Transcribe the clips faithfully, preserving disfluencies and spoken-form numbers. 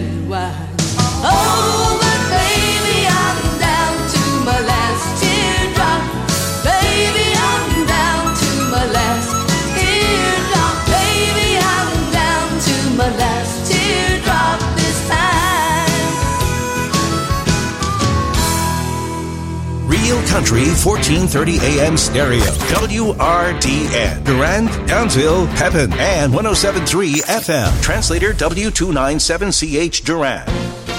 red wine. Oh, but baby, I'm down to my last teardrop. Baby, I'm down to my last teardrop. Baby, I'm down to my last teardrop this time. Real Country fourteen thirty A M stereo. W R D N. Durand, Townsville, Pepin, and one oh seven point three F M. Translator W two ninety-seven C H Durand.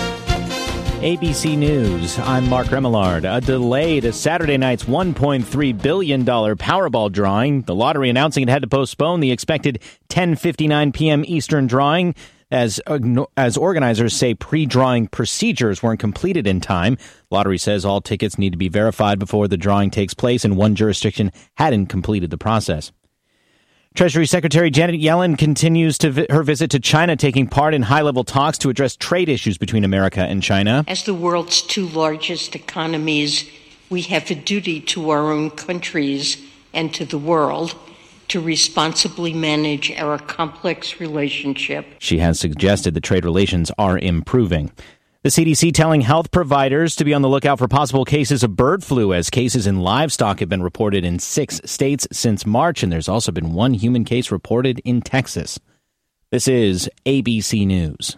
A B C News, I'm Mark Remillard. A delay to Saturday night's one point three billion dollars Powerball drawing. The lottery announcing it had to postpone the expected ten fifty-nine p.m. Eastern drawing as as organizers say pre-drawing procedures weren't completed in time. Lottery says all tickets need to be verified before the drawing takes place, and one jurisdiction hadn't completed the process. Treasury Secretary Janet Yellen continues to vi- her visit to China, taking part in high-level talks to address trade issues between America and China. As the world's two largest economies, we have a duty to our own countries and to the world to responsibly manage our complex relationship. She has suggested the trade relations are improving. The C D C telling health providers to be on the lookout for possible cases of bird flu, as cases in livestock have been reported in six states since March, and there's also been one human case reported in Texas. This is A B C News.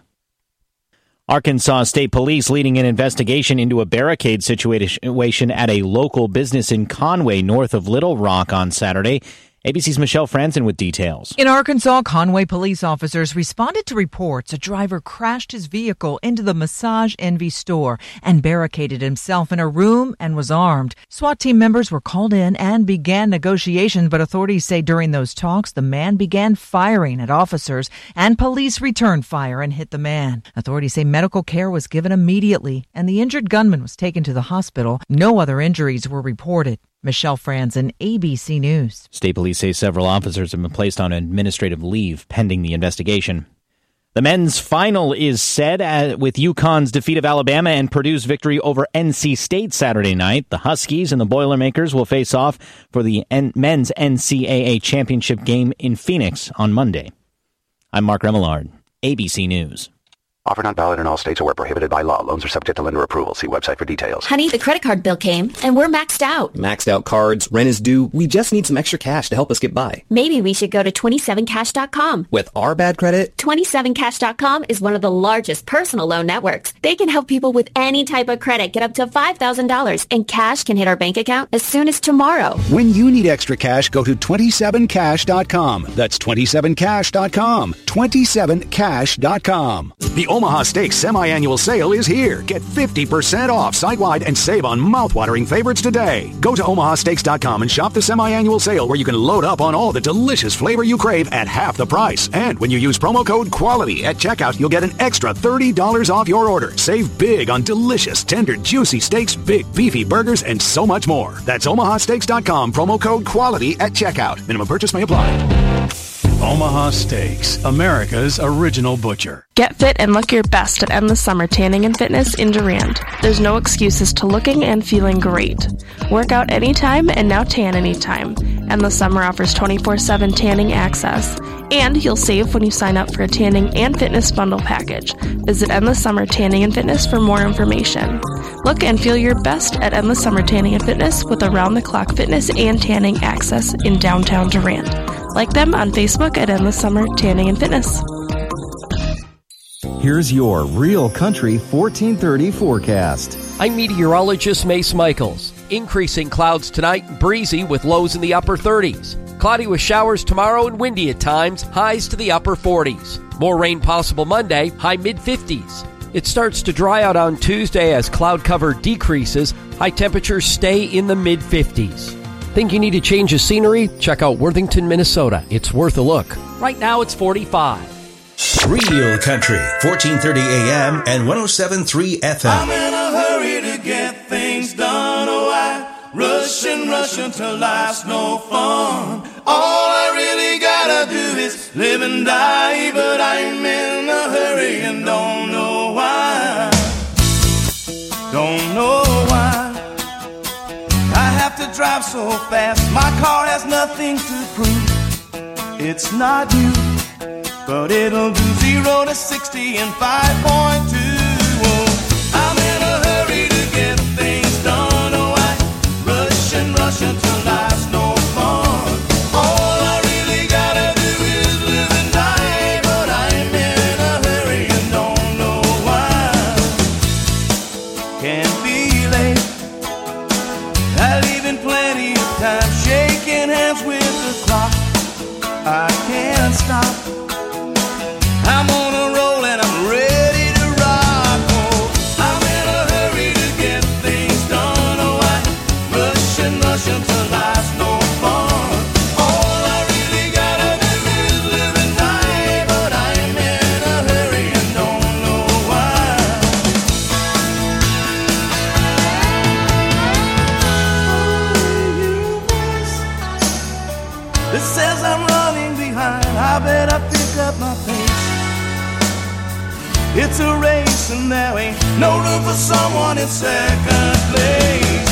Arkansas State Police leading an investigation into a barricade situation at a local business in Conway, north of Little Rock, on Saturday. A B C's Michelle Franzen with details. In Arkansas, Conway police officers responded to reports a driver crashed his vehicle into the Massage Envy store and barricaded himself in a room and was armed. SWAT team members were called in and began negotiations, but authorities say during those talks, the man began firing at officers and police returned fire and hit the man. Authorities say medical care was given immediately and the injured gunman was taken to the hospital. No other injuries were reported. Michelle Franzen, A B C News. State police say several officers have been placed on administrative leave pending the investigation. The men's final is set at, with UConn's defeat of Alabama and Purdue's victory over N C State Saturday night. The Huskies and the Boilermakers will face off for the N- men's N C double A championship game in Phoenix on Monday. I'm Mark Remillard, A B C News. Offer not valid in all states or where prohibited by law. Loans are subject to lender approval. See website for details. Honey, the credit card bill came, and we're maxed out. Maxed out cards, rent is due. We just need some extra cash to help us get by. Maybe we should go to twenty-seven cash dot com. With our bad credit? twenty-seven cash dot com is one of the largest personal loan networks. They can help people with any type of credit get up to five thousand dollars, and cash can hit our bank account as soon as tomorrow. When you need extra cash, go to twenty-seven cash dot com. That's twenty-seven cash dot com. twenty-seven cash dot com. The Omaha Steaks semi-annual sale is here. Get fifty percent off site-wide and save on mouth-watering favorites today. Go to omaha steaks dot com and shop the semi-annual sale where you can load up on all the delicious flavor you crave at half the price. And when you use promo code QUALITY at checkout, you'll get an extra thirty dollars off your order. Save big on delicious, tender, juicy steaks, big, beefy burgers, and so much more. That's omaha steaks dot com, promo code QUALITY at checkout. Minimum purchase may apply. Omaha Steaks, America's original butcher. Get fit and look your best at Endless Summer Tanning and Fitness in Durand. There's no excuses to looking and feeling great. Work out anytime and now tan anytime. Endless Summer offers twenty-four seven tanning access. And you'll save when you sign up for a tanning and fitness bundle package. Visit Endless Summer Tanning and Fitness for more information. Look and feel your best at Endless Summer Tanning and Fitness with around-the-clock fitness and tanning access in downtown Durand. Like them on Facebook at Endless Summer Tanning and Fitness. Here's your Real Country fourteen thirty forecast. I'm meteorologist Mace Michaels. Increasing clouds tonight, breezy with lows in the upper thirties. Cloudy with showers tomorrow and windy at times, highs to the upper forties. More rain possible Monday, high mid-fifties. It starts to dry out on Tuesday as cloud cover decreases. High temperatures stay in the mid-fifties. Think you need a change of scenery? Check out Worthington, Minnesota. It's worth a look. Right now it's forty-five. Real Country, fourteen thirty A M and one oh seven point three F M. I'm in a hurry to get things done. Oh, I rush and rush until life's no fun. All I really gotta do is live and die, but I'm in a hurry and don't know why. Don't know why I have to drive so fast. My car has nothing to prove. It's not you, but it'll do zero to sixty in five point two. Oh, I'm in a hurry to get things done. Oh, I rush and rush until life's no fun. All I really gotta do is live and die, but I'm in a hurry and don't know why. Can't be late. I leave in plenty of time, shaking hands with the clock. I can't stop. I'm on a roll and I'm ready to rock. Oh, I'm in a hurry to get things done. Oh, I rush and rush until life's no fun. All I really gotta do is live and die, but I'm in a hurry and don't know why. It says I'm running behind, I better pick up my pace. It's a race and there ain't no room for someone in second place.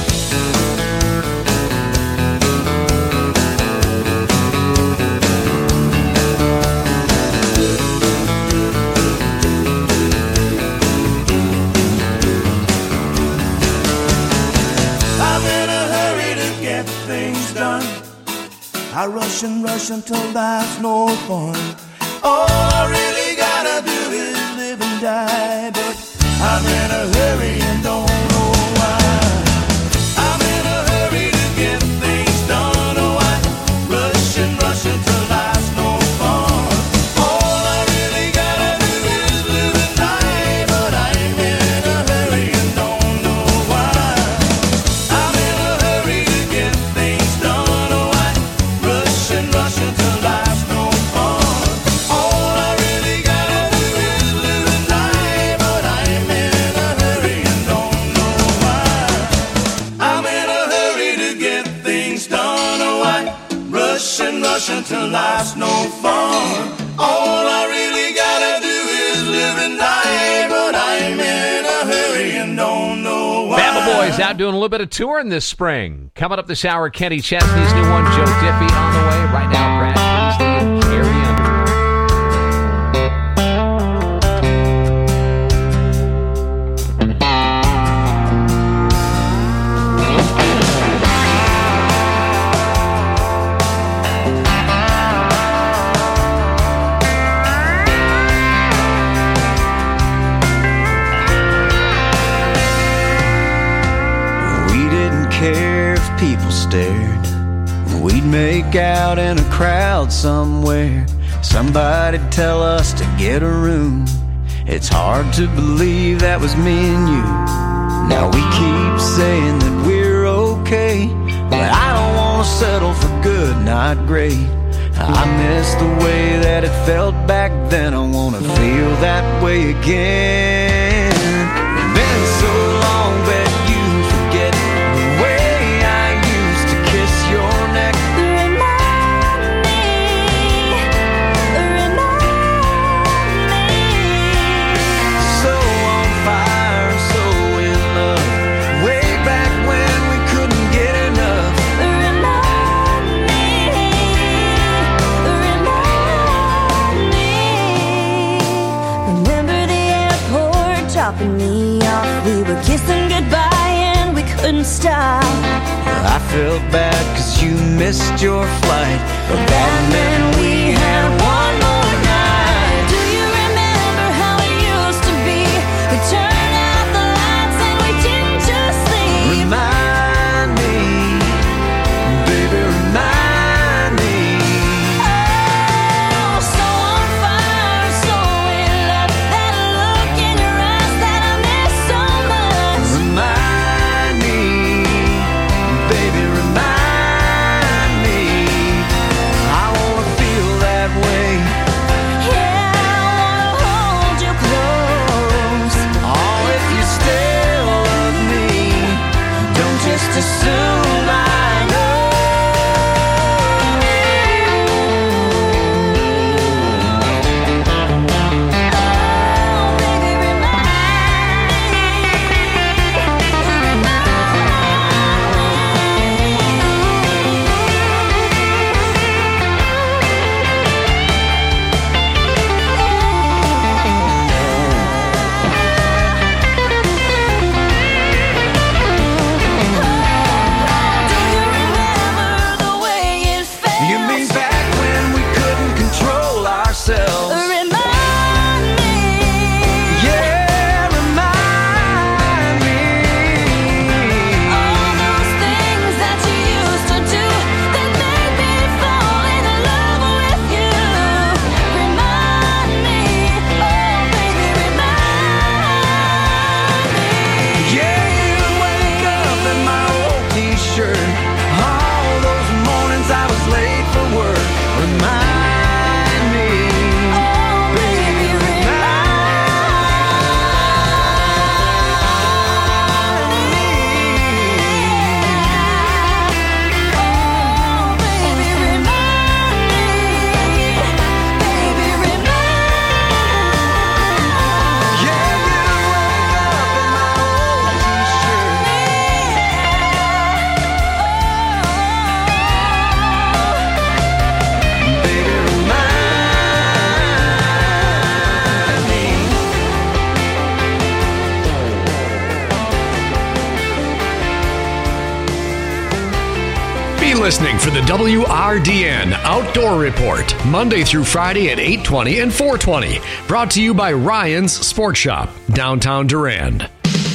I'm in a hurry to get things done. I rush and rush until life's no fun. All I really gotta do is live and die, but I'm in a hurry and don't know why. I'm in a hurry to get things done. Oh, I rush and rush until life's no fun. All I really gotta do is live and die, but I'm in a hurry and don't know why. I'm in a hurry to get things done. Oh, I rush and rush until life's no fun. All I really gotta do is live and die, but I'm in a hurry and don't know why. I'm in a hurry to get things done. Oh, I rush and rush until life's no fun. All I really gotta do is live and die, but I'm in a hurry and don't know why. Bama Boys out doing a little bit of touring this spring. Coming up this hour, Kenny Chesney's new one, Joe Diffie on the way. Right now, Brad Paisley and Carrie Underwood. We didn't care if people stared. We'd make out in a crowd somewhere. Somebody'd tell us to get a room. It's hard to believe that was me and you. Now we keep saying that we're okay, but I don't want to settle for good, not great. I miss the way that it felt back then. I want to feel that way again. Been so long that you forget the way I used to kiss your neck. Remind me, remind me. So on fire, so in love, way back when we couldn't get enough. Remind me, remind me. Remember the airport dropping me off. We were kissing goodbye and we couldn't stop. I felt bad cause you missed your flight, but that meant we had one more night. Do you remember how it used to be? We turned out the lights and we didn't just sleep. Remind me, baby, remind me. Oh, so on fire, so in love. That look in your eyes that I miss so much. Remind me, baby, remind me. I wanna feel that way Stay listening for the W R D N Outdoor Report, Monday through Friday at eight twenty and four twenty. Brought to you by Ryan's Sports Shop, downtown Durand.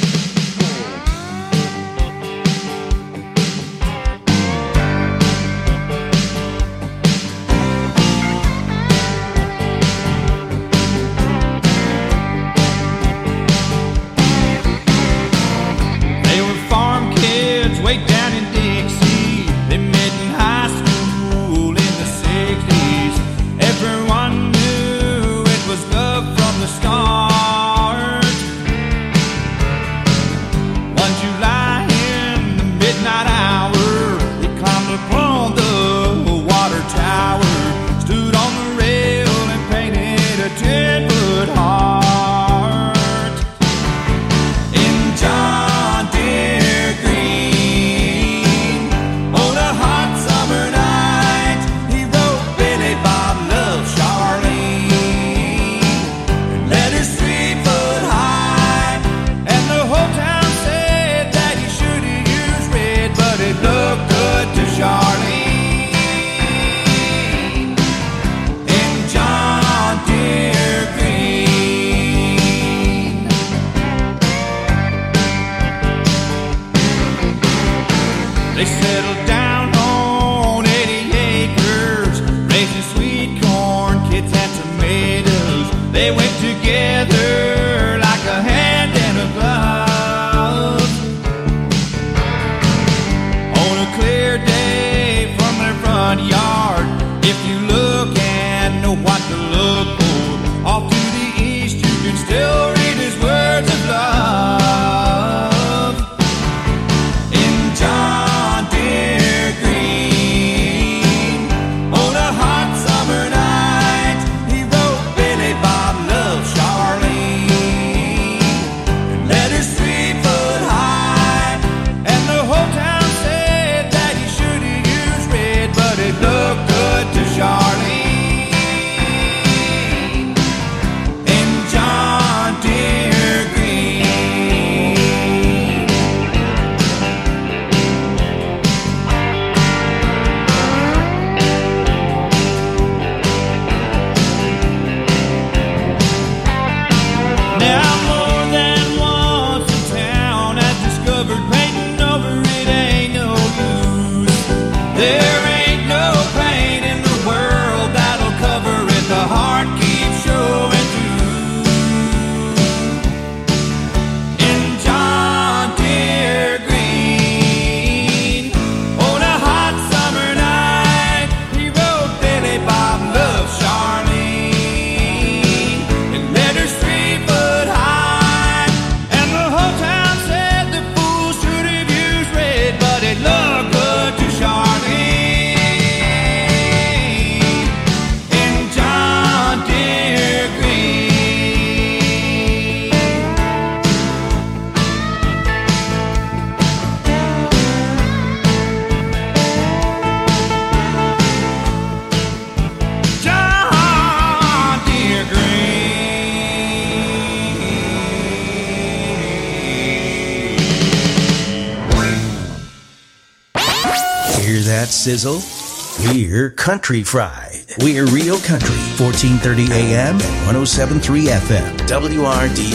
Sizzle? We're Country Fried. We're Real Country, fourteen thirty A M and one oh seven point three F M, W R D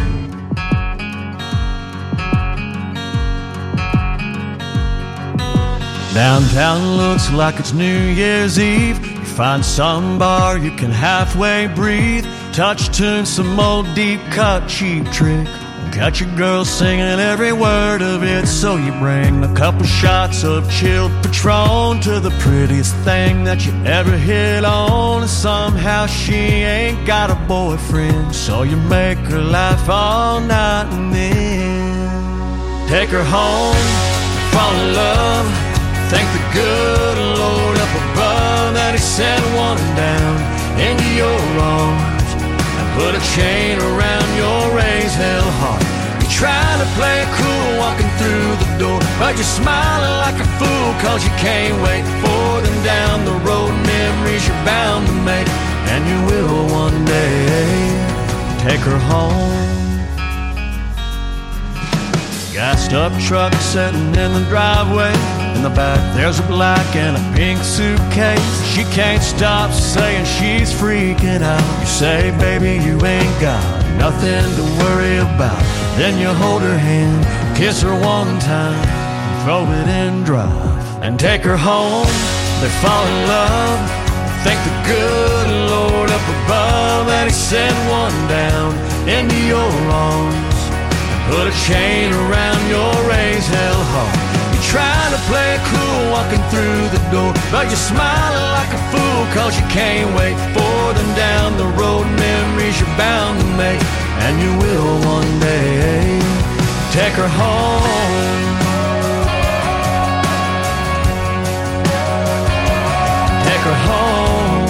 N. Downtown looks like it's New Year's Eve. You find some bar you can halfway breathe. Touch tune, some old deep cut cheap trick. Got your girl singing every word of it, so you bring a couple shots of chilled Patron to the prettiest thing that you ever hit on. And somehow she ain't got a boyfriend, so you make her laugh all night and then take her home, fall in love, thank the good Lord up above that he sent one down into your arms and put a chain around your raised hell heart. You're trying to play it cool walking through the door, but you're smiling like a fool cause you can't wait for them down the road. Memories you're bound to make, and you will one day take her home. Gassed up truck sitting in the driveway, In the back, there's a black and a pink suitcase. She can't stop saying she's freaking out. You say, baby, you ain't got nothing to worry about. Then you hold her hand, kiss her one time, throw it in drive, and take her home. They fall in love. Thank the good Lord up above that He sent one down into your arms. Put a chain around your raised hell heart. You're trying to play it cool walking through the door, but you're smiling like a fool cause you can't wait for them down the road. Memories you're bound to make, and you will one day. Take her home. Take her home.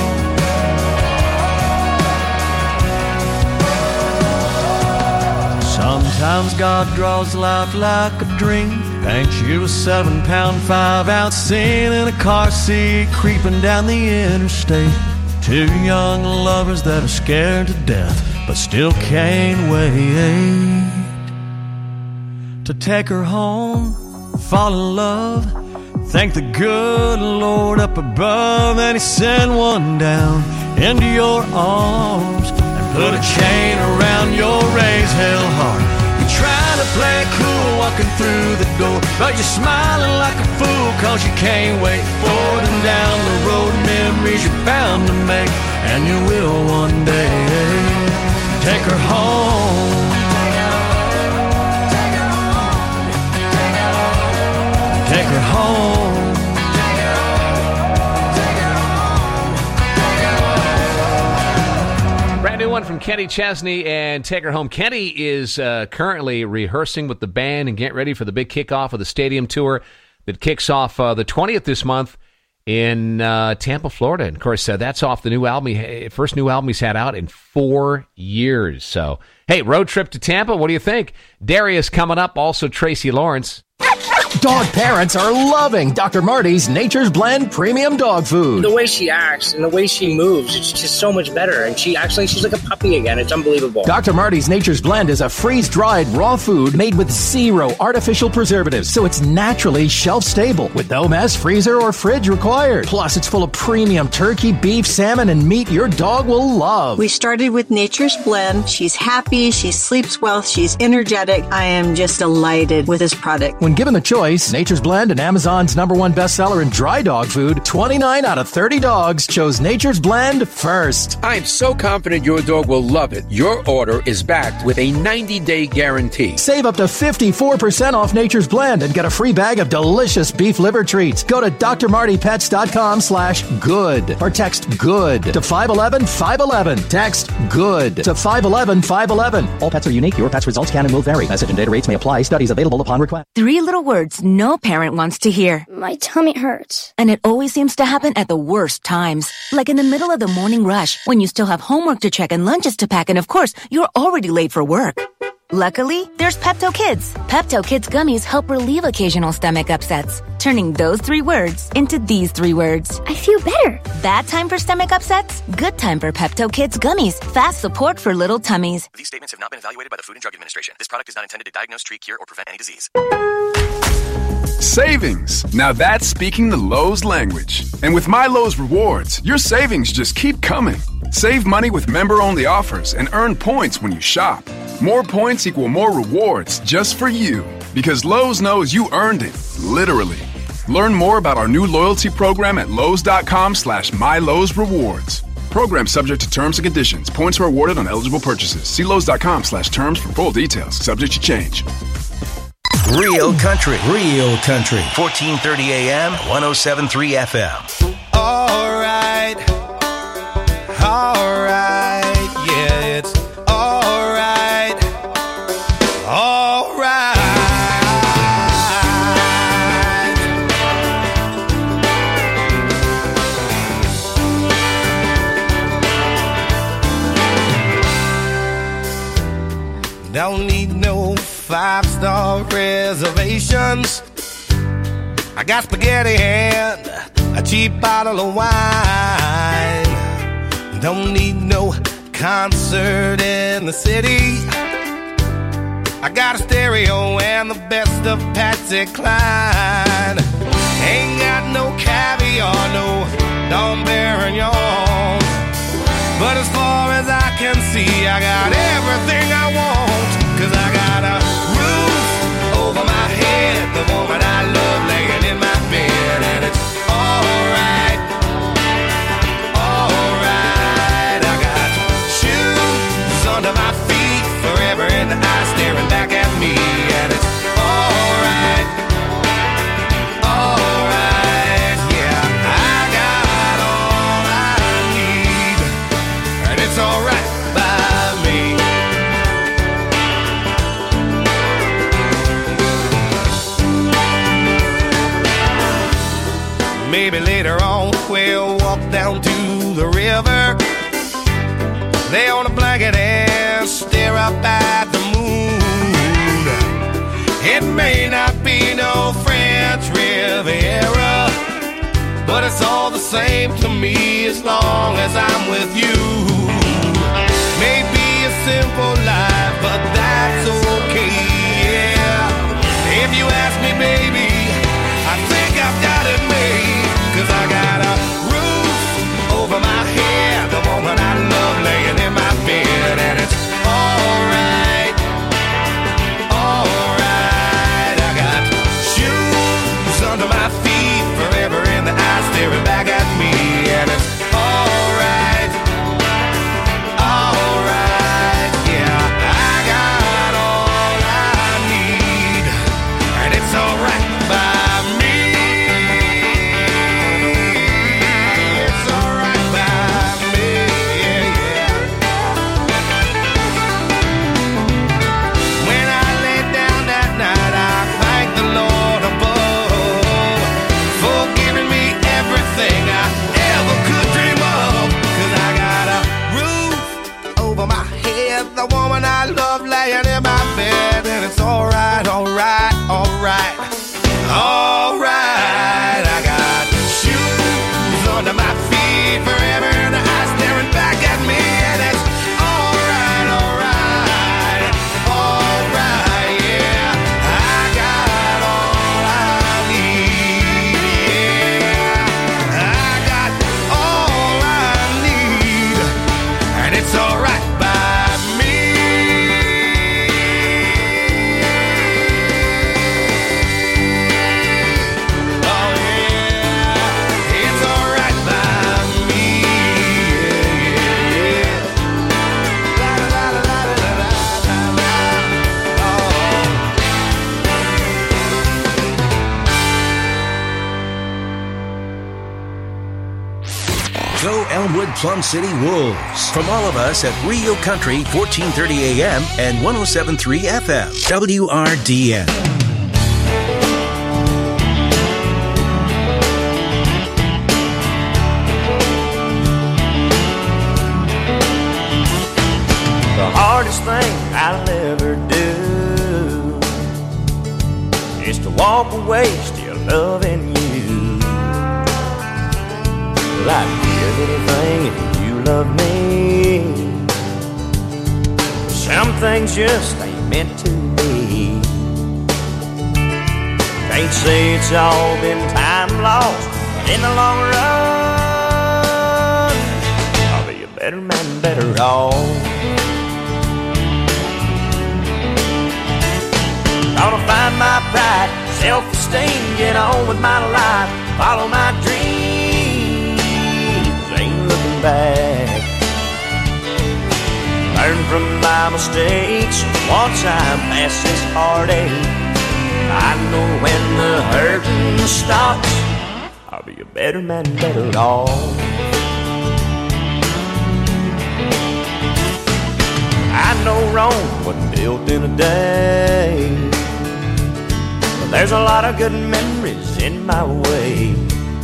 Sometimes God draws life like a dream. Paints you a seven pound, five ounce scene in a car seat, creeping down the interstate. Two young lovers that are scared to death, but still can't wait to take her home, fall in love. Thank the good Lord up above that He sent one down into your arms and put a chain around your raised hell heart. You're trying to play it cool walking through the door, but you're smiling like a fool cause you can't wait for them down the road. Memories you're bound to make, and you will one day. Take her home. Take her home. Brand new one from Kenny Chesney and Take Her Home. Kenny is uh, currently rehearsing with the band and getting ready for the big kickoff of the stadium tour that kicks off uh, the twentieth this month in uh, Tampa, Florida. And of course, uh, that's off the new album, he, first new album he's had out in four years. So, hey, road trip to Tampa, what do you think? Darius coming up, also Tracy Lawrence. Dog parents are loving Doctor Marty's Nature's Blend Premium Dog Food. The way she acts and the way she moves, it's just so much better. And she actually, she's like a puppy again. It's unbelievable. Doctor Marty's Nature's Blend is a freeze-dried raw food made with zero artificial preservatives, so it's naturally shelf-stable with no mess, freezer, or fridge required. Plus, it's full of premium turkey, beef, salmon, and meat your dog will love. We started with Nature's Blend. She's happy, she sleeps well, she's energetic. I am just delighted with this product. When given the choice, Nature's Blend and Amazon's number one bestseller in dry dog food, twenty-nine out of thirty dogs chose Nature's Blend first. I'm so confident your dog will love it. Your order is backed with a ninety-day guarantee. Save up to fifty-four percent off Nature's Blend and get a free bag of delicious beef liver treats. Go to drmartypets.com slash good or text good to five one one five one one. Text good to five one one five one one. All pets are unique. Your pet's results can and will vary. Message and data rates may apply. Studies available upon request. Three little words no parent wants to hear. My tummy hurts. And it always seems to happen at the worst times. Like in the middle of the morning rush, when you still have homework to check and lunches to pack, and of course, you're already late for work. Luckily, there's Pepto Kids. Pepto Kids gummies help relieve occasional stomach upsets, turning those three words into these three words. I feel better. Bad time for stomach upsets? Good time for Pepto Kids gummies. Fast support for little tummies. These statements have not been evaluated by the Food and Drug Administration. This product is not intended to diagnose, treat, cure, or prevent any disease. Savings. Now that's speaking the Lowe's language. And with My Lowe's Rewards, your savings just keep coming. Save money with member-only offers and earn points when you shop. More points equal more rewards just for you. Because Lowe's knows you earned it, literally. Learn more about our new loyalty program at Lowe's.com slash My Lowe's Rewards. Program subject to terms and conditions. Points are awarded on eligible purchases. See Lowe's.com slash terms for full details. Subject to change. Real country. Real country. fourteen thirty A M, ten seventy-three F M. All right. All right. Yeah, it's all right. All right. Don't need no five-star reservations. I got spaghetti and a cheap bottle of wine. Don't need no concert in the city. I got a stereo and the best of Patsy Cline. we all know Don Perignon. But as far as I can see, I got everything I want. Cause I got a roof over my head, the woman I love laying in my bed, and it's alright, alright. I got shoes under my feet, forever in the eye staring back at me, and it's alright, alright. Yeah, I got all I need, and it's alright by me. Maybe later on we'll walk down to the river, lay on a blanket and stare up at the moon. It may not be no French Riviera, but it's all the same to me as long as I'm with you. Maybe a simple life, but that's okay, yeah. If you ask me, baby, I think I've got it made. Cause I got a roof over my head, the woman I love laying in my bed, and it's alright, alright. I got shoes under my feet, forever in the eye staring back at me, and it's alright, alright. Yeah, I got all I need, and it's alright by me. The woman I love laying in my bed, and it's alright, alright, alright, alright. I got shoes under my feet, forever in the eye staring back at me, and it's alright, alright, alright, yeah. I got all I need, yeah. I got all I need, and it's alright. Go Elmwood Plum City Wolves. From all of us at Rio Country, fourteen thirty A M and one oh seven point three F M. W R D N. The hardest thing I'll ever do is to walk away still loving you. Well, I'd give anything if you love me. Some things just ain't meant to be. Can't say it's all been time lost, but in the long run, I'll be a better man, better off. Gonna find my pride, self-esteem, get on with my life, follow my dreams. Back. Learn from my mistakes. Once I'm past this heartache, I know when the hurting stops, I'll be a better man, better off. I know Rome wasn't built in a day, but there's a lot of good memories in my way.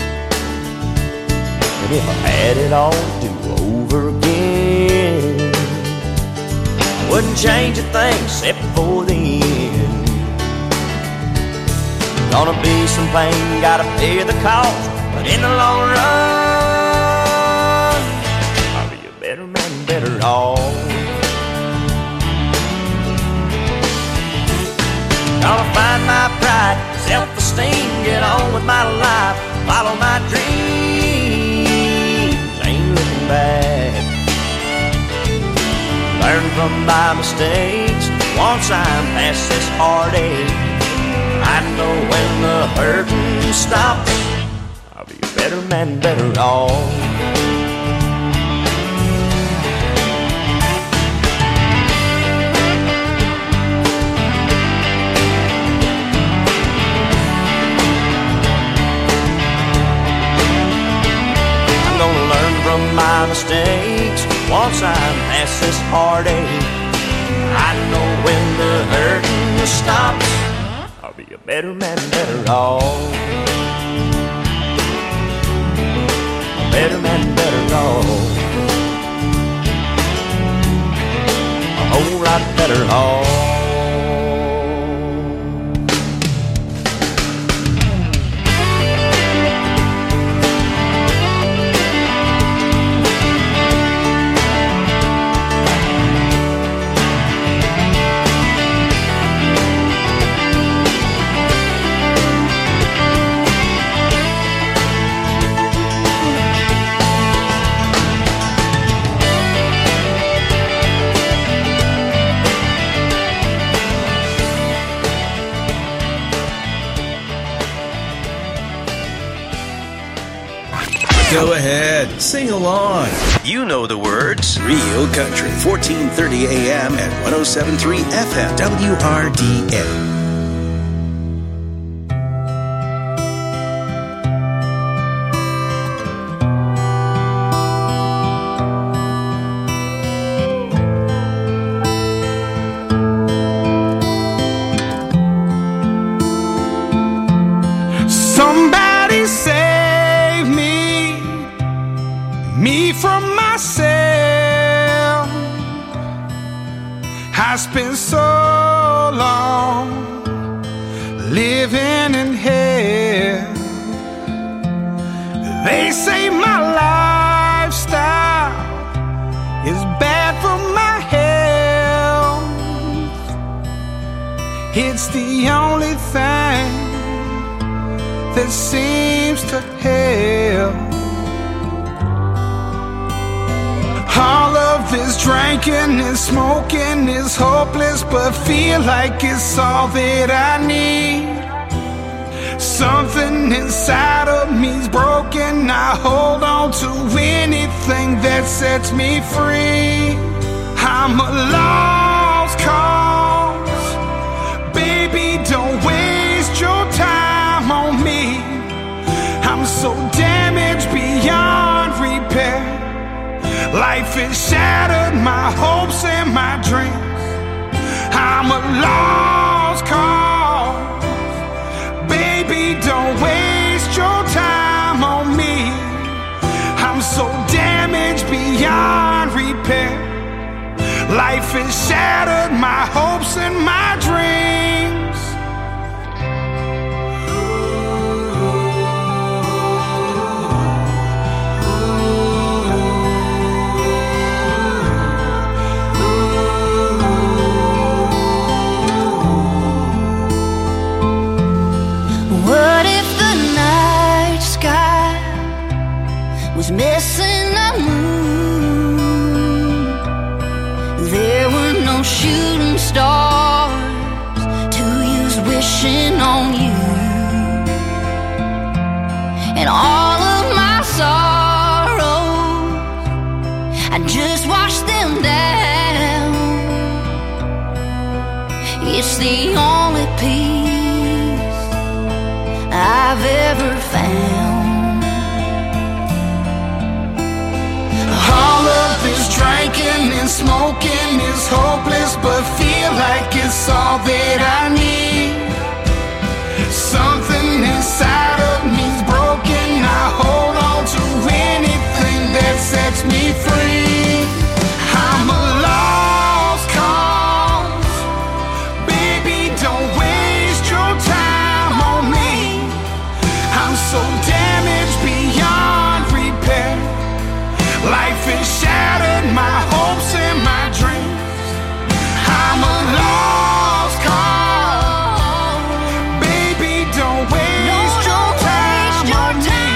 And if I had it all to do over again, I wouldn't change a thing except for the end. Gonna be some pain, gotta pay the cost, but in the long run, I'll be a better man, better off. Gonna find my pride, self-esteem, get on with my life, follow my dreams, ain't looking back. Learn from my mistakes once I'm past this heartache. I know when the hurting stops, I'll be a better man, better off. I'm gonna learn from my mistakes once I'm past this heartache. I know when the hurting stops, I'll be a better man, better off. A better man, better off. A whole lot better off. Go ahead, sing along. You know the words. Real Country, fourteen thirty A M and one oh seven point three F M, W R D A. Somebody save me, me from myself. I spent so long living in hell. They say my lifestyle is bad for my health. It's the only thing that seems to help. All of this drinking and smoking is hopeless, but feel like it's all that I need. Something inside of me's broken. I hold on to anything that sets me free. I'm a lost cause. Baby, don't waste your time on me. I'm so damaged beyond repair. Life has shattered my hopes and my dreams. I'm a lost cause. Baby, don't waste your time on me. I'm so damaged beyond repair. Life has shattered my hopes and my dreams. What if the night sky was missing a moon? There were no shooting stars to use wishing on you. And all of my sorrows, I just washed them down. It's the only peace I've ever found. All of this drinking and smoking is hopeless, but feel like it's all that I need. Something inside of me's broken. I hold on to anything that sets me free. I'm a lost cause. Baby, don't waste your time on me. I'm so damaged beyond repair. Life has shattered my hopes and my dreams. I'm a lost cause. Baby, don't waste your time on me.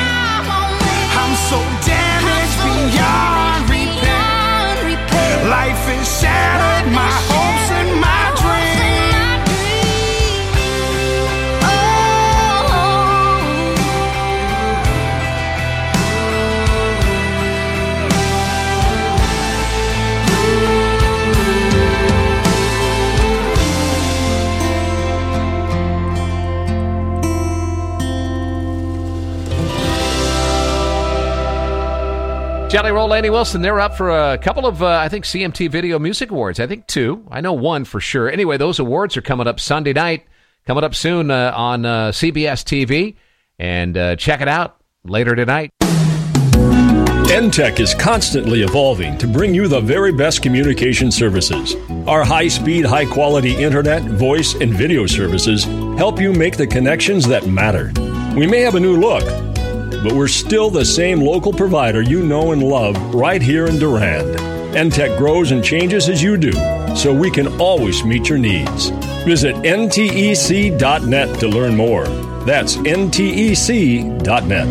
Jelly Roll, Laney Wilson, they're up for a couple of, uh, I think, C M T Video Music Awards. I think two. I know one for sure. Anyway, those awards are coming up Sunday night, coming up soon uh, on uh, C B S T V. And uh, check it out later tonight. N T E C is constantly evolving to bring you the very best communication services. Our high-speed, high-quality internet, voice, and video services help you make the connections that matter. We may have a new look, but we're still the same local provider you know and love right here in Durand. N T E C grows and changes as you do, so we can always meet your needs. Visit N T E C dot net to learn more. That's N T E C dot net.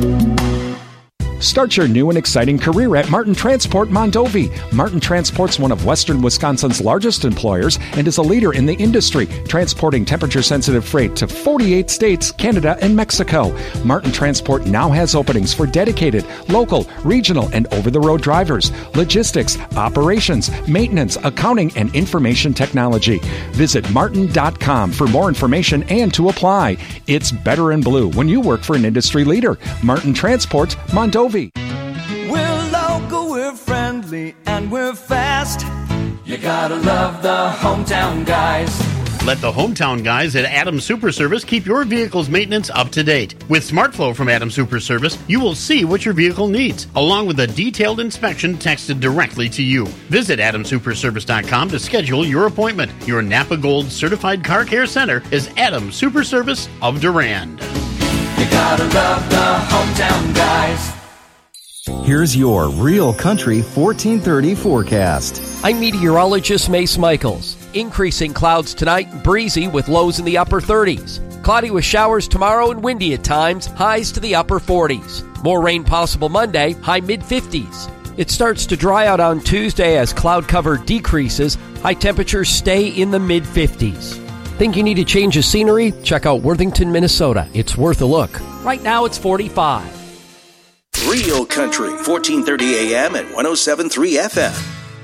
Start your new and exciting career at Martin Transport Mondovi. Martin Transport's one of Western Wisconsin's largest employers and is a leader in the industry, transporting temperature-sensitive freight to forty-eight states, Canada, and Mexico. Martin Transport now has openings for dedicated, local, regional, and over-the-road drivers, logistics, operations, maintenance, accounting, and information technology. Visit martin dot com for more information and to apply. It's better in blue when you work for an industry leader. Martin Transport Mondovi. We're local, we're friendly, and we're fast. You gotta love the hometown guys. Let the hometown guys at Adams Super Service keep your vehicle's maintenance up to date. With SmartFlow from Adams Super Service, you will see what your vehicle needs, along with a detailed inspection texted directly to you. Visit adams super service dot com to schedule your appointment. Your Napa Gold Certified Car Care Center is Adams Super Service of Durand. You gotta love the hometown guys. Here's your Real Country fourteen thirty forecast. I'm meteorologist Mace Michaels. Increasing clouds tonight, breezy with lows in the upper thirties. Cloudy with showers tomorrow and windy at times, highs to the upper forties. More rain possible Monday, high mid-fifties. It starts to dry out on Tuesday as cloud cover decreases. High temperatures stay in the mid-fifties. Think you need a change of scenery? Check out Worthington, Minnesota. It's worth a look. Right now it's forty-five. Real Country, fourteen thirty A M and one oh seven point three F M.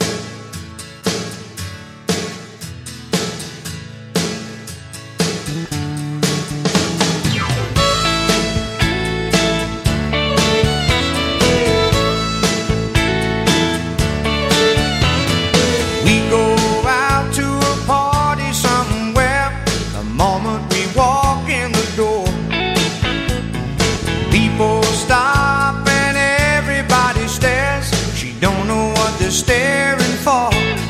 We go out to a party somewhere the moment we walk in the door. People stop and everybody stares. She don't know what they're staring for.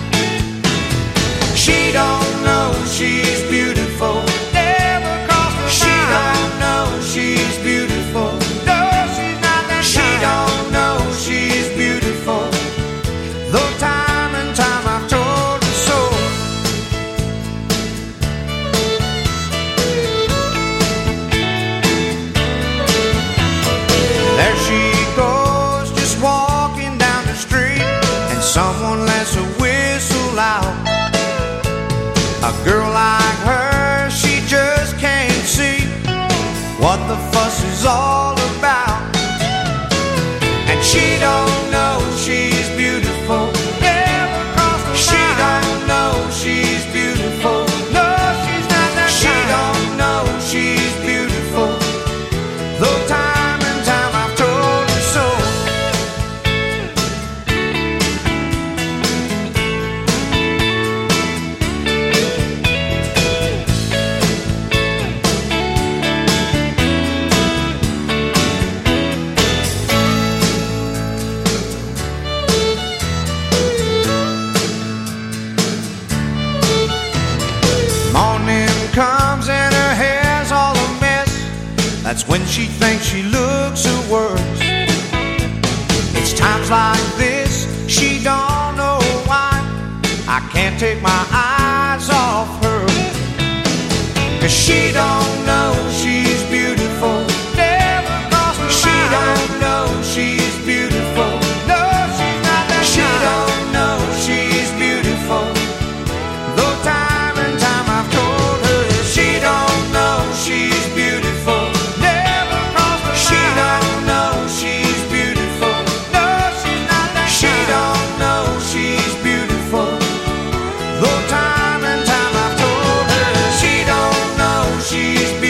She don't know she's beautiful. Never crossed her she mind. Don't know she's beautiful. No, she's not that she kind. Don't know she's beautiful. Though time and time I've told her so. There she goes, just walking down the street, and someone lets a whistle out. A girl like her, she just can't see what the fuss is all about. And she don't know she's beautiful. Never crossed her mind. She don't know she's beautiful. No, she's not that she kind. Don't know she's beautiful. Though time and time I've told her so. Morning comes and her hair's all a mess. That's when she thinks she looks her worst. It's times like this she don't know why I can't take my eyes off her. 'Cause she don't know she's beautiful. Never crossed her mind. She don't know she's beautiful. No, she's not that she kind. Don't know she's beautiful. Though time and time I've told her she don't know she's beautiful. Never crossed her she mind. She don't know she's beautiful. No, she's not that she kind. Don't know she's beautiful. Though time and time I've told her she don't know she's beautiful.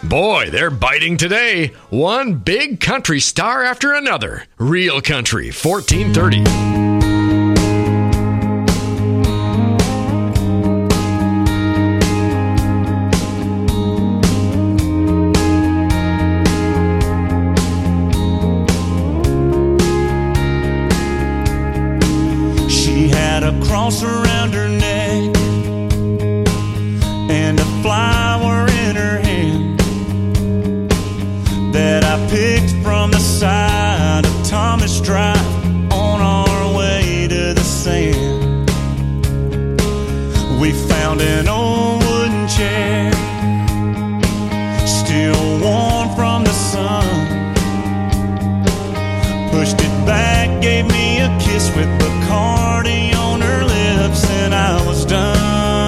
Boy, they're biting today. One big country star after another. Real Country, fourteen thirty. She had a cross around her neck and a flower in her hand that I picked from the side of Thomas Drive on our way to the sand. We found an old wooden chair, still warm from the sun. Pushed it back, gave me a kiss with Bacardi on her lips, and I was done.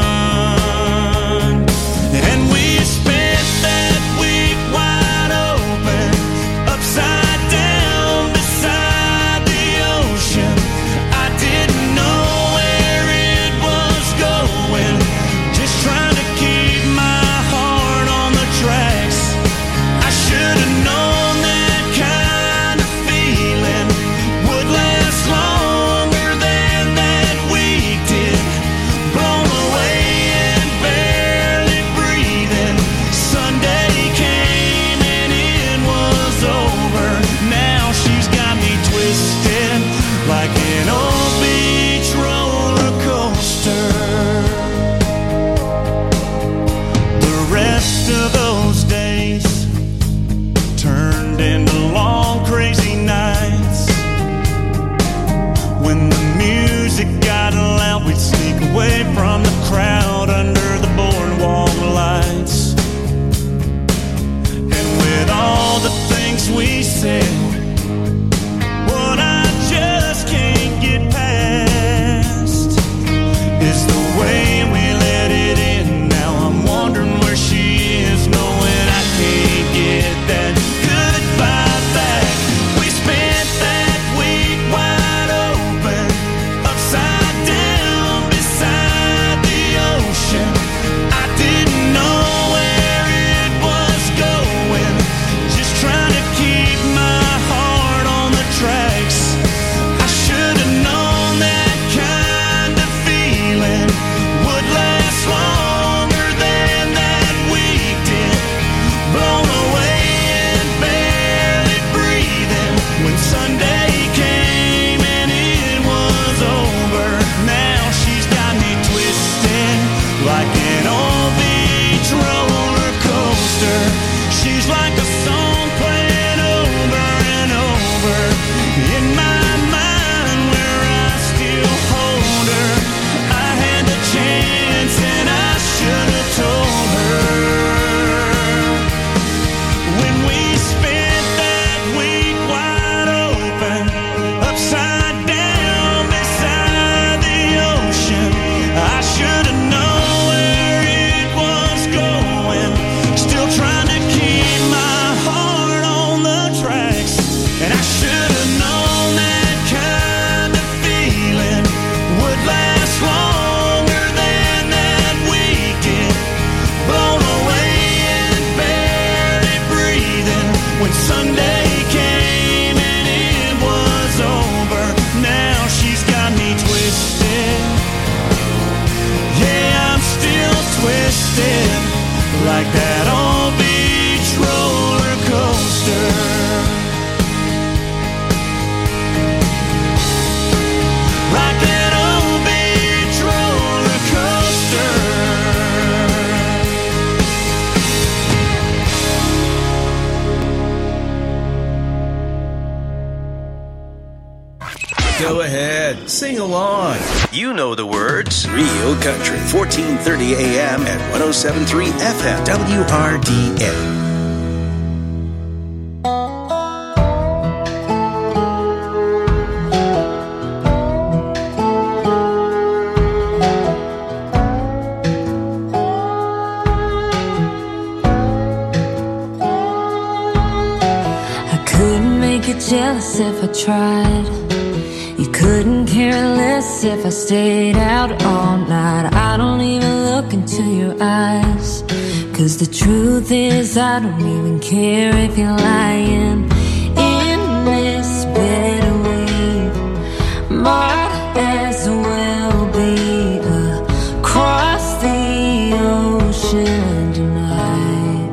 And we spent that week wide open, upside down beside the ocean. I didn't know where it was going, just trying to keep my heart on the tracks. I should have known that kind of feeling would last longer than that week did. Blown away and barely breathing. Sunday came and it was over. Now she's got me twisted like an old beach roller coaster. The rest of those days turned into long crazy nights. When the music got loud, we'd sneak away from the crowd under the boardwalk lights. And with all the things we said, what I just can't get past is the way we let it in. Now I'm wondering where she is, knowing I can't get that goodbye back. We spent that week wide open, upside down beside the ocean. I didn't know where it was going, just trying to keep my heart on the tracks. I should have known that kind of feeling would last longer than that week did. Blown away and barely breathing when Sunday came and it was over. Now she's got me twisted like an old beach roller coaster. She's like a song playing over and over in my mind, where I still hold her. I had the chance and I should have told her. When we spent that week wide open, upside down beside the ocean, I should have known where it was going, still trying to keep my heart on the tracks. And I should have known that kind of feeling would last longer than that week did. Blown away and barely breathing when Sunday came and it was over. Now she's got me twisted. Yeah, I'm still twisted like that old beach roller coaster. Like that old beach roller coaster. Go ahead, sing along. You know the words. Real Country, fourteen thirty A M and one oh seven point three F M, W R D N. I couldn't make you jealous if I tried. You couldn't care less if I stayed out all night. I don't even look into your eyes, 'Cause the truth is I don't even care if you're lying in this bed we might as well be across the ocean tonight.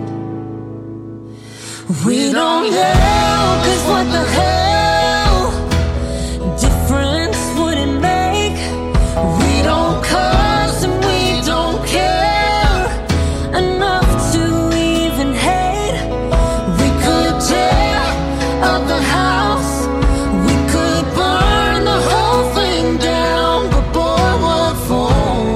We don't know, 'cause what the hell difference would it make? We don't cuss and we don't care enough to even hate. We could tear up the house, we could burn the whole thing down, but boy, what for?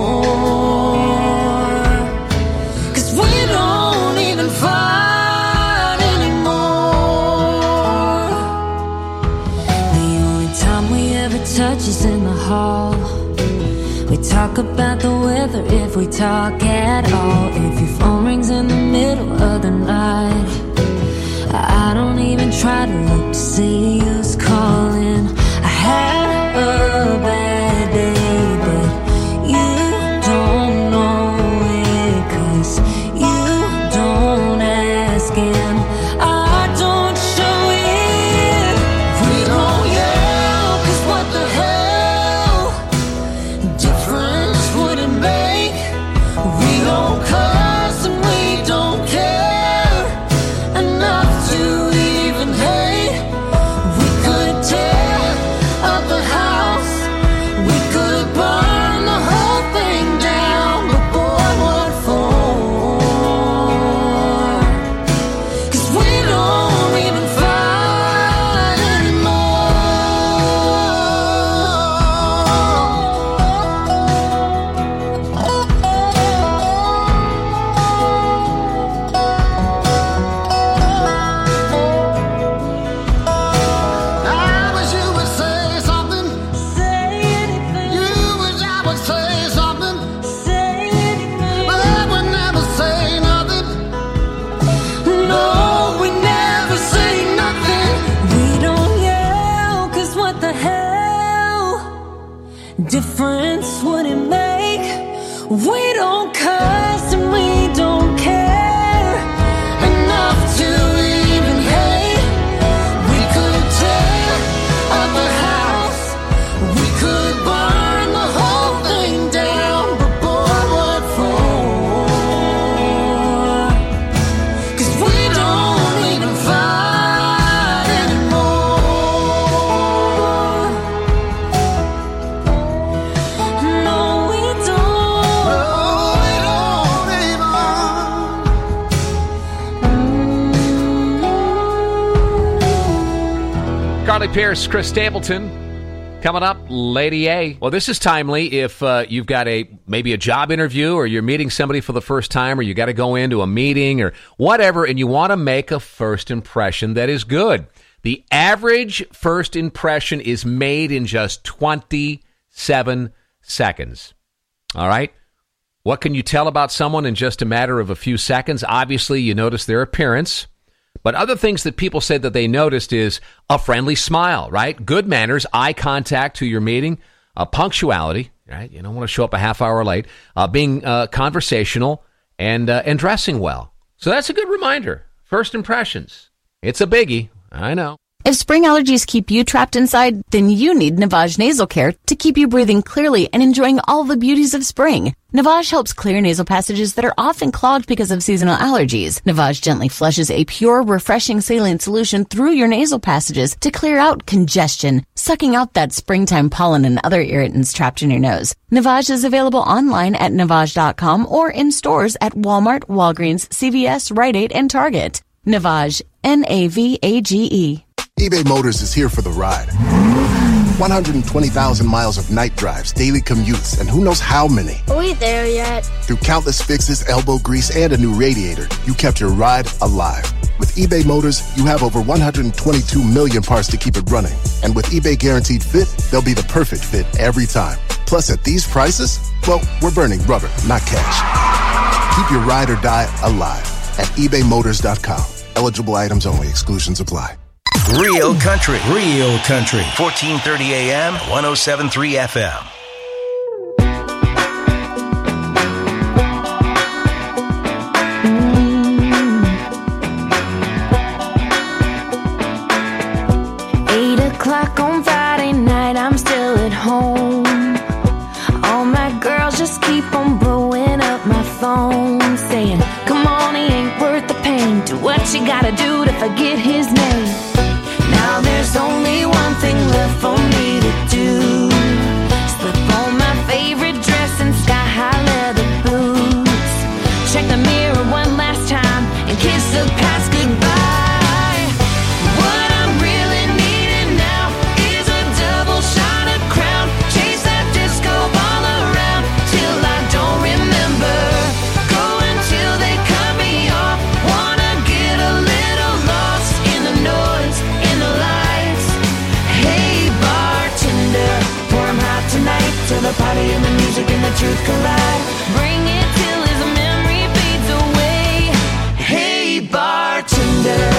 'Cause we don't even fight anymore. The only time we ever touch is in the hall. We talk about the weather if we talk at all. If your phone rings in the middle of the night, I don't even try to look to see who's calling. I had a bad day, but you don't know it, 'cause you don't ask and I don't show it. We don't yell, 'cause what the hell difference would it make? We don't cuss and we don't care enough to even hate. We could tear up the house, we could burn the whole thing down, but boy, what for? 'Cause we don't even fight I wish you would say something. Say anything. You wish I would say something. Say anything. But I would never say nothing. No, we never say nothing. We don't yell, 'cause what the hell difference would it make? We don't cuss and we don't care enough to even hate. We could tear up the house, we could burn the whole thing down, but boy, what for? 'Cause we don't even fight anymore. No, we don't. No, we don't even. Carly Pierce, Chris Stapleton. Coming up, Lady A. Well, this is timely if uh, you've got a maybe a job interview or you're meeting somebody for the first time or you got to go into a meeting or whatever and you want to make a first impression that is good. The average first impression is made in just twenty-seven seconds. All right? What can you tell about someone in just a matter of a few seconds? Obviously, you notice their appearance. But other things that people say that they noticed is a friendly smile, right? Good manners, eye contact to your meeting, uh, punctuality, right? You don't want to show up a half hour late, uh, being uh, conversational, and uh, and dressing well. So that's a good reminder. First impressions. It's a biggie, I know. If spring allergies keep you trapped inside, then you need Navage Nasal Care to keep you breathing clearly and enjoying all the beauties of spring. Navage helps clear nasal passages that are often clogged because of seasonal allergies. Navage gently flushes a pure, refreshing saline solution through your nasal passages to clear out congestion, sucking out that springtime pollen and other irritants trapped in your nose. Navage is available online at navage dot com or in stores at Walmart, Walgreens, C V S, Rite Aid, and Target. Navage, N A V A G E. eBay Motors is here for the ride. one hundred twenty thousand miles of night drives, daily commutes, and who knows how many. Are we there yet? Through countless fixes, elbow grease, and a new radiator, you kept your ride alive. With eBay Motors, you have over one hundred twenty-two million parts to keep it running. And with eBay Guaranteed Fit, they'll be the perfect fit every time. Plus, at these prices, well, we're burning rubber, not cash. Keep your ride or die alive at ebay motors dot com. Eligible items only. Exclusions apply. Real country. Real country. fourteen thirty A M, one oh seven point three F M. Mm-hmm. o'clock on Friday night, I'm still at home. All my girls just keep on blowing up my phone, saying, come on, he ain't worth the pain. Do what you gotta do to forget his name. Now there's only one thing left for me to do. Slip on my favorite dress and sky-high leather boots. Check the mirror one last time and kiss the past goodbye. What I'm really needing now is a double shot of Crown. Chase that disco ball around till I don't remember. Go until they cut me off. Wanna get a little lost in the noise, in the lights. Hey bartender, pour 'em hot tonight till the party and the music and the truth collide. Bring it till his memory fades away. Hey bartender.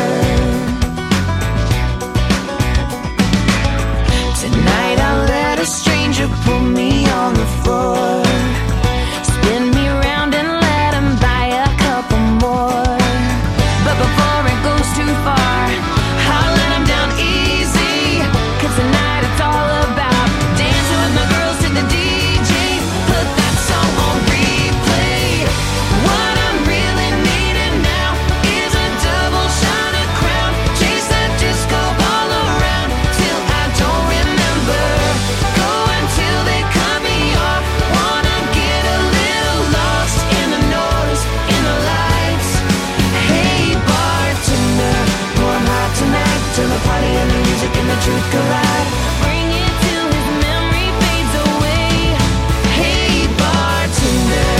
Tonight I'll let a stranger pull me on the floor, spin me around and let him buy a couple more. But before it goes too far, I'll let him down easy. Cause tonight it's all about dancing with my girls to the D J. Put that song on replay. What I'm really needing now is a double shot of Crown. Chase that disco ball around till I don't remember. Go until they cut me off. Wanna get a little lost in the noise, in the lights. Hey bartender, pour 'em hot tonight till the party and the music and the truth collide. Bring it till his memory fades away. Hey bartender.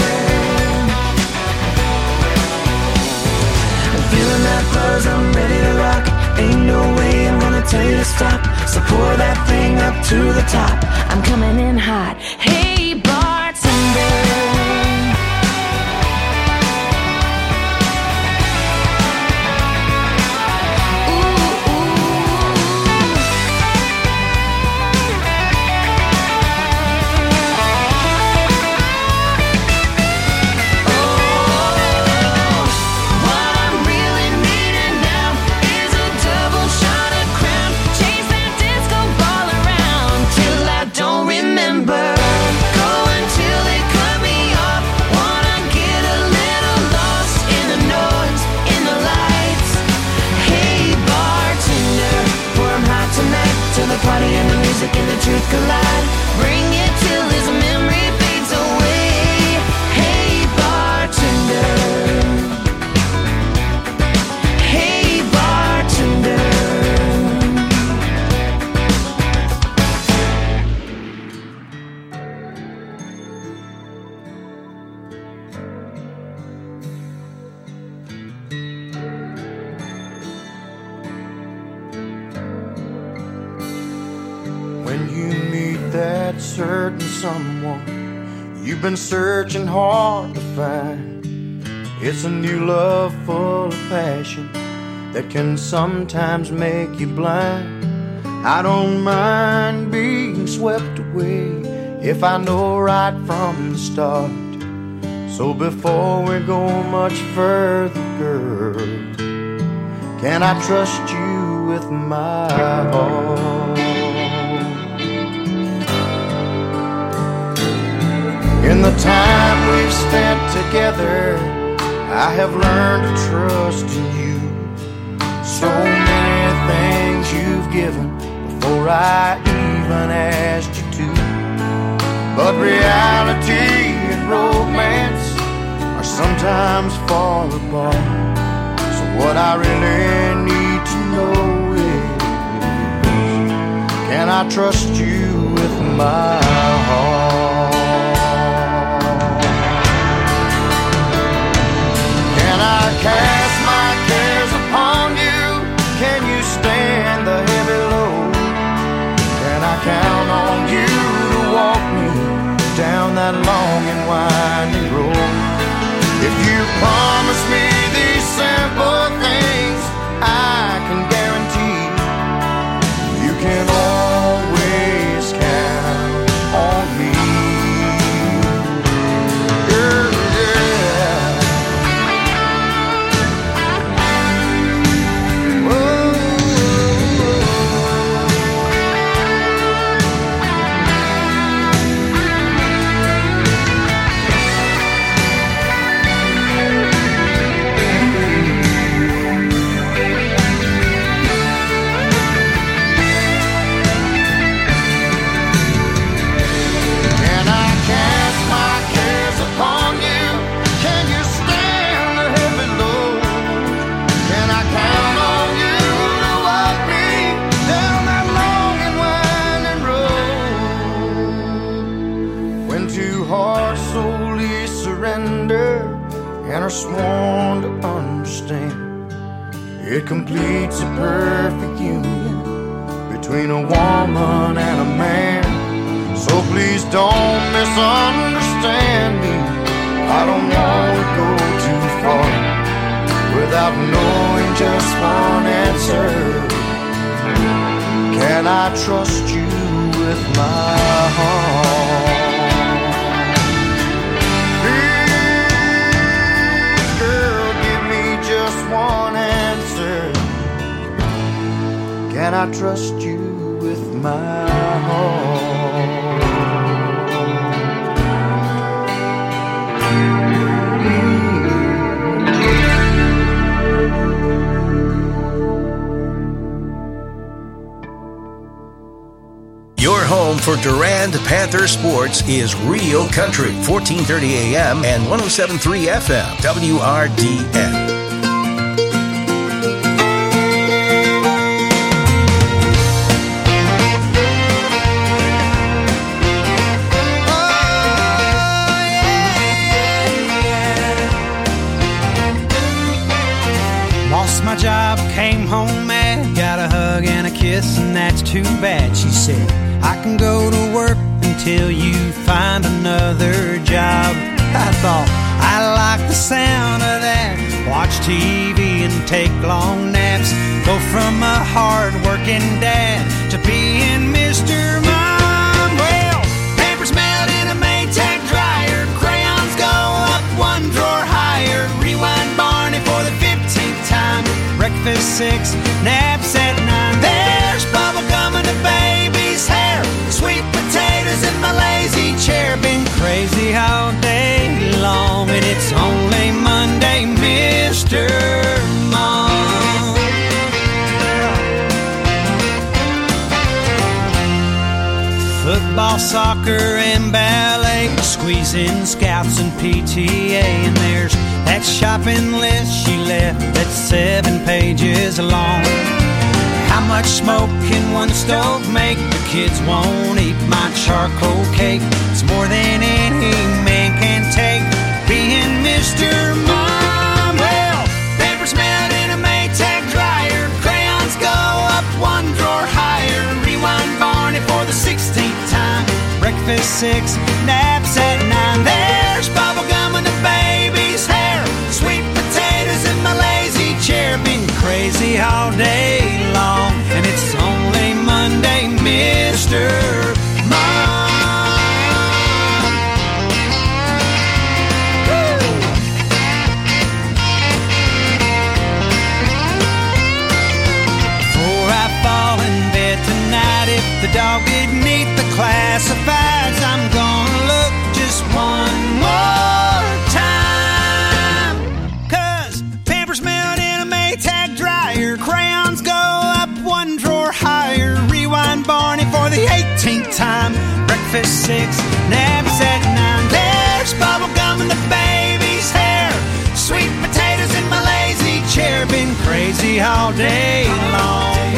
I'm feeling that buzz, I'm ready to rock. Ain't no way I'm gonna tell you to stop. So pour that thing up to the top. I'm coming in hot. Hey bartender. What I'm really needing now is a double shot of Crown. Chase that disco ball around till I don't remember. Go until they cut me off. Wanna get a little lost in the noise, in the lights. Hey bartender, pour 'em hot tonight till the party and the music and the truth collide. Bring it till his memory fades away. Hey bartender. Hey bartender. When you meet that certain someone you've been searching hard to find, it's a new love full of passion that can sometimes make you blind. I don't mind being swept away if I know right from the start. So before we go much further, girl, can I trust you with my heart? In the time we've spent together, I have learned to trust in you. So many things you've given before I even asked you to. But reality and romance are sometimes far apart. So what I really need to know is, can I trust you with my heart? I cast my cares upon you. Can you stand the heavy load? Can I count on you to walk me down that long and winding road? If you promise me these simple things, I can guarantee you can always count on me. It completes a perfect union between a woman and a man. So please don't misunderstand me. I don't want to go too far without knowing just one answer. Can I trust you with my heart? Please, girl, give me just one answer. Can I trust you with my heart? Your home for Durand Panther sports is Real Country, fourteen thirty A M and one oh seven point three F M, W R D N. Lost my job, came home mad, got a hug and a kiss, and that's too bad. She said, I can go to work until you find another job. I thought, I like the sound of that. Watch T V and take long naps. Go from a hard-working dad to being Mister Mom. Well, papers melt in a Maytag dryer. Crayons go up one drawer higher. Rewind Barney for the fifteenth time. Breakfast six, naps at nine. There's bubble gum in the baby's hair. Sweet potatoes in my lazy chair. Been crazy all day long, and it's only Monday, Mister Mom. Football, soccer, and ballet, squeezing scouts and P T A. And there's that shopping list she left that's seven pages long. How much smoke can one stove make? The kids won't eat my charcoal cake. It's more than any man can take, being Mister Mom. Well, papers melt in a Maytag dryer. Crayons go up one drawer higher. Rewind Barney for the sixteenth time. Breakfast six, naps at nine. There's bubble gum in the baby's hair. Sweet potatoes in my lazy chair. Been crazy all day long, and it's only Monday, Mister Mom. Woo! Before I fall in bed tonight, if the dog didn't eat the classifieds, I'm gonna look just one more time. 'Cause papers melt in a Maytag dryer. Crayons go up one drawer higher. Rewind Barney for the eighteenth time. Breakfast six, naps at nine. There's bubble gum in the baby's hair. Sweet potatoes in my lazy chair. Been crazy all day long.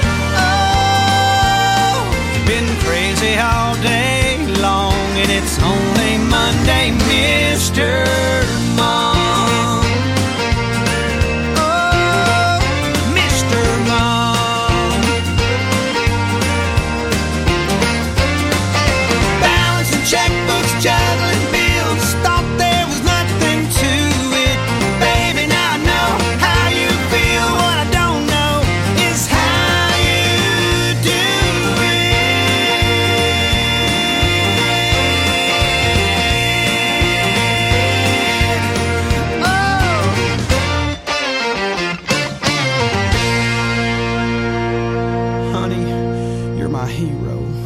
Oh, been crazy all day long, and it's only Monday, Mister Mom. Checkbooks, juggling bills, thought there was nothing to it. Baby, now I know how you feel. What I don't know is how you do it. Oh. Honey, you're my hero.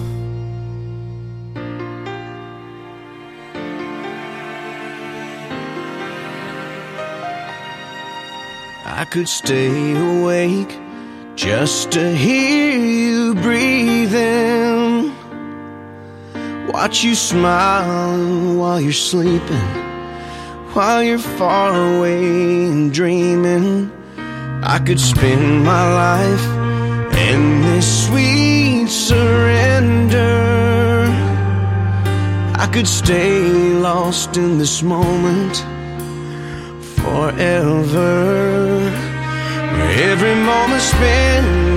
I could stay awake just to hear you breathing, watch you smile while you're sleeping, while you're far away and dreaming. I could spend my life in this sweet surrender. I could stay lost in this moment forever. Every moment spent